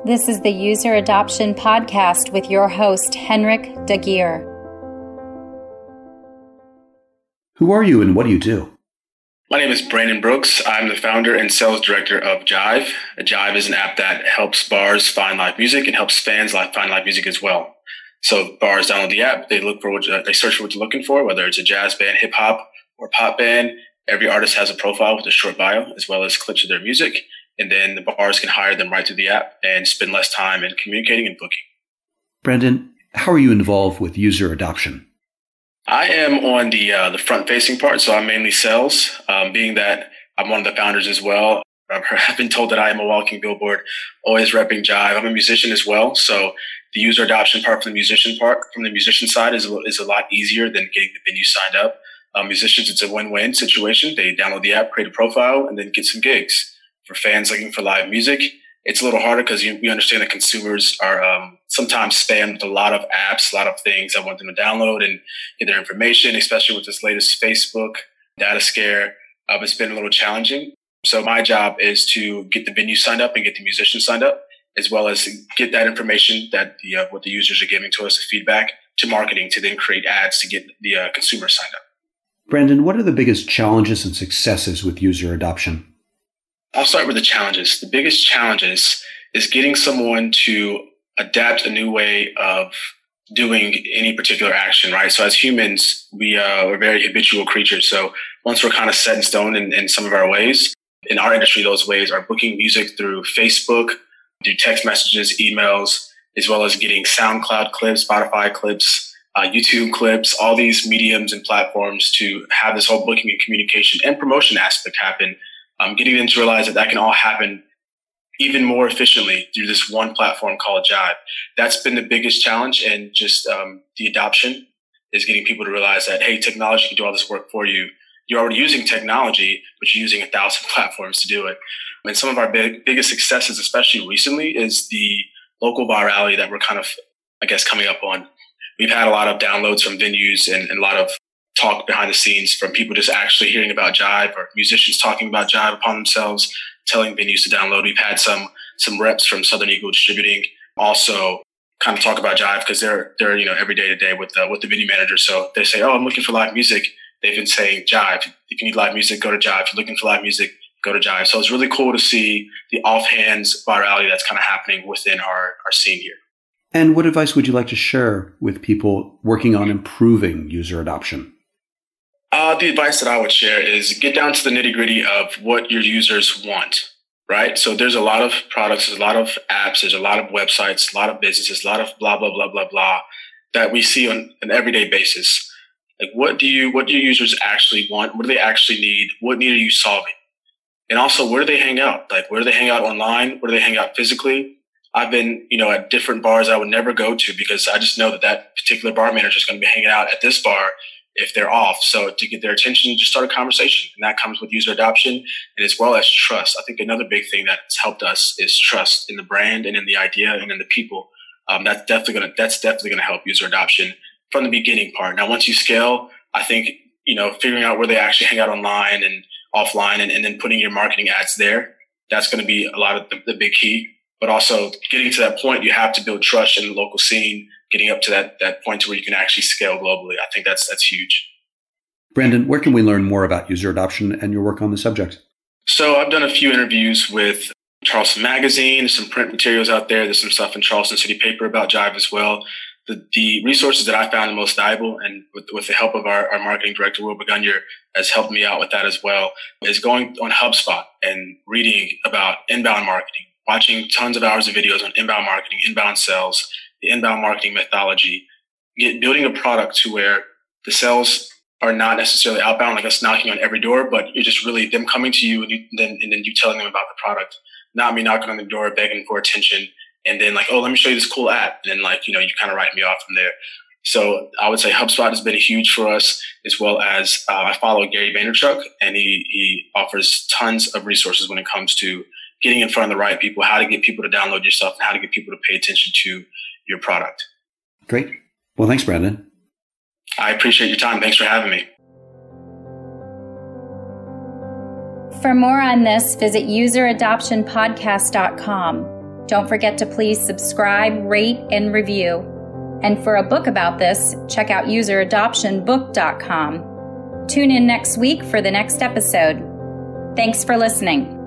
This is the User Adoption Podcast with your host, Henrik Dagier. Who are you and what do you do? My name is Brandon Brooks. I'm the founder and sales director of Jive. Jive is an app that helps bars find live music and helps fans find live music as well. So bars download the app, they search for what they're looking for, whether it's a jazz band, hip hop, or pop band. Every artist has a profile with a short bio as well as clips of their music. And then the bars can hire them right through the app and spend less time in communicating and booking. Brandon, how are you involved with user adoption? I am on the front-facing part, so I'm mainly sales. Being that I'm one of the founders as well, I've been told that I am a walking billboard, always repping Jive. I'm a musician as well, so the user adoption part from the musician side is a lot easier than getting the venue signed up. Musicians, it's a win-win situation. They download the app, create a profile, and then get some gigs. For fans looking for live music, it's a little harder because we understand that consumers are sometimes spammed with a lot of apps, a lot of things that want them to download and get their information, especially with this latest Facebook data scare. It's been a little challenging. So my job is to get the venue signed up and get the musicians signed up, as well as get that information that what the users are giving to us, the feedback, to marketing to then create ads to get the consumers signed up. Brandon, what are the biggest challenges and successes with user adoption? I'll start with the challenges. The biggest challenges is getting someone to adapt a new way of doing any particular action, right? So as humans, we're very habitual creatures. So once we're kind of set in stone in some of our ways, in our industry, those ways are booking music through Facebook, through text messages, emails, as well as getting SoundCloud clips, Spotify clips, YouTube clips, all these mediums and platforms to have this whole booking and communication and promotion aspect happen. Getting them to realize that can all happen even more efficiently through this one platform called Jive. That's been the biggest challenge, and just the adoption is getting people to realize that, hey, technology can do all this work for you. You're already using technology, but you're using 1,000 platforms to do it. And some of our biggest successes, especially recently, is the local virality that we're kind of, coming up on. We've had a lot of downloads from venues and a lot of talk behind the scenes from people just actually hearing about Jive, or musicians talking about Jive upon themselves, telling venues to download. We've had some reps from Southern Eagle Distributing also kind of talk about Jive because they're every day to day with the venue manager. So they say, "Oh, I'm looking for live music." They've been saying Jive. If you need live music, go to Jive. If you're looking for live music, go to Jive. So it's really cool to see the offhands virality that's kind of happening within our scene here. And what advice would you like to share with people working on improving user adoption? The advice that I would share is get down to the nitty gritty of what your users want, right? So there's a lot of products, there's a lot of apps, there's a lot of websites, a lot of businesses, a lot of blah, blah, blah, blah, blah that we see on an everyday basis. Like, what do your users actually want? What do they actually need? What need are you solving? And also, where do they hang out? Like, where do they hang out online? Where do they hang out physically? I've been, at different bars I would never go to because I just know that particular bar manager is going to be hanging out at this bar if they're off. So to get their attention, just start a conversation. And that comes with user adoption and as well as trust. I think another big thing that's helped us is trust in the brand and in the idea and in the people. That's definitely going to help user adoption from the beginning part. Now, once you scale, I think, figuring out where they actually hang out online and offline and then putting your marketing ads there, that's going to be a lot of the big key. But also getting to that point, you have to build trust in the local scene, getting up to that point to where you can actually scale globally. I think that's huge. Brandon, where can we learn more about user adoption and your work on the subject? So I've done a few interviews with Charleston Magazine. There's some print materials out there. There's some stuff in Charleston City Paper about Jive as well. The resources that I found the most valuable, and with the help of our marketing director, Will Begunyer, has helped me out with that as well, is going on HubSpot and reading about inbound marketing, watching tons of hours of videos on inbound marketing, inbound sales, the inbound marketing methodology, building a product to where the sales are not necessarily outbound, like us knocking on every door, but you're just really them coming to you and then you telling them about the product, not me knocking on the door, begging for attention. And then like, oh, let me show you this cool app. And then you kind of write me off from there. So I would say HubSpot has been huge for us, as well as I follow Gary Vaynerchuk, and he offers tons of resources when it comes to getting in front of the right people, how to get people to download your stuff, and how to get people to pay attention to your product. Great. Well, thanks, Brandon. I appreciate your time. Thanks for having me. For more on this, visit useradoptionpodcast.com. Don't forget to please subscribe, rate, and review. And for a book about this, check out useradoptionbook.com. Tune in next week for the next episode. Thanks for listening.